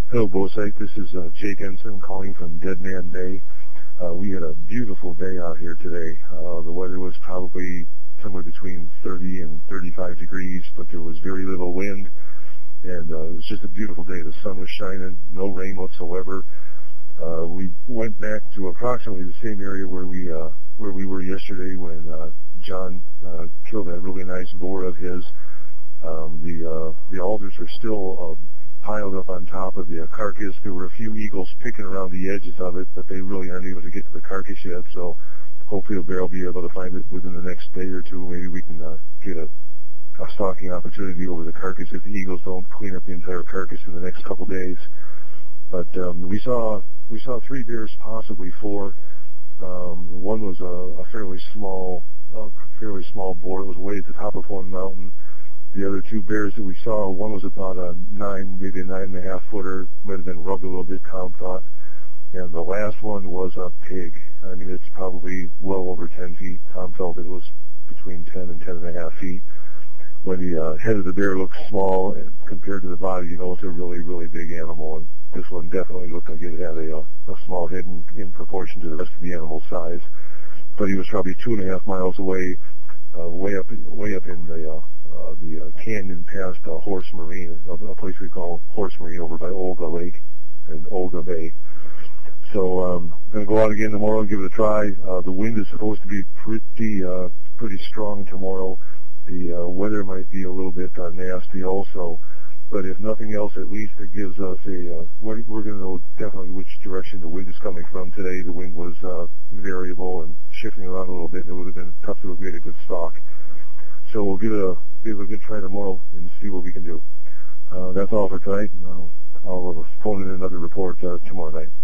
Hello, Bosite. This is Jake Ensign calling from Dead Man Bay. We had a beautiful day out here today. The weather was probably somewhere between 30 and 35 degrees, but there was very little wind, and it was just a beautiful day. The sun was shining, no rain whatsoever. We went back to approximately the same area where we were yesterday when John killed that really nice boar of his. The alders are still piled up on top of the carcass. There were a few eagles picking around the edges of it, but they really aren't able to get to the carcass yet, so hopefully Bear will be able to find it within the next day or two. Maybe we can get a stalking opportunity over the carcass if the eagles don't clean up the entire carcass in the next couple days. But we saw 3 bears, possibly 4. One was a fairly small boar. It was way at the top of one mountain. The other 2 bears that we saw, one was about a 9, maybe a 9.5 footer, might have been rubbed a little bit, Tom thought. And the last one was a pig. I mean, it's probably well over 10 feet. Tom felt it was between 10 and 10.5 feet. When the head of the bear looks small and compared to the body, you know it's a really, really big animal. And this one definitely looked like it had a small head in proportion to the rest of the animal's size. But he was probably 2.5 miles away, way up in the canyon past Horse Marine, a place we call Horse Marine over by Olga Lake and Olga Bay. So I'm going to go out again tomorrow and give it a try. The wind is supposed to be pretty strong tomorrow. The weather might be a little bit nasty also, but if nothing else, at least it gives us we're going to know definitely which direction the wind is coming from today. The wind was variable and shifting around a little bit, and it would have been tough to have made a good stalk. So we'll give it a good try tomorrow and see what we can do. That's all for tonight. I'll phone in another report tomorrow night.